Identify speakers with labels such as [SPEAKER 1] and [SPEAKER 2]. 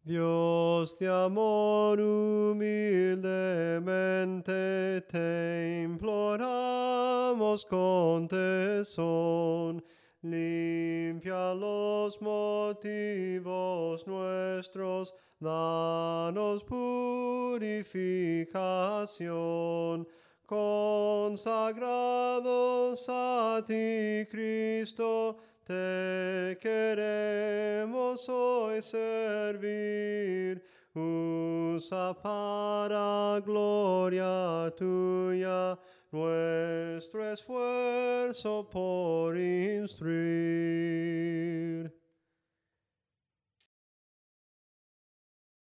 [SPEAKER 1] Dios de amor, humildemente te imploramos con tesón. Limpia los motivos nuestros, danos purificación. Consagrados a ti, Cristo, te queremos hoy servir. Usa para gloria tuya nuestro esfuerzo por instruir.